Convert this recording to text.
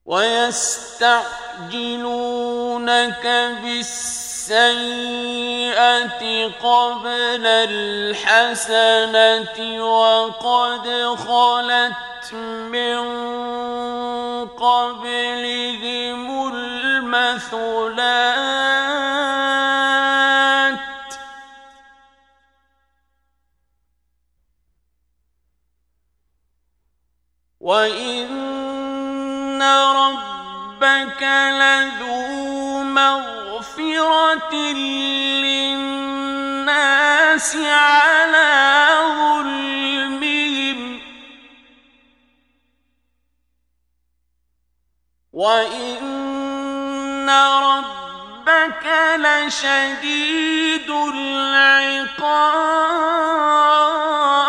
ويستعجلونك بالسيئة قبل الحسنة وقد خلت من قبلهم المثلات وإن ربك لذو مغفرة للناس على ظلمهم وإن ربك لشديد العقاب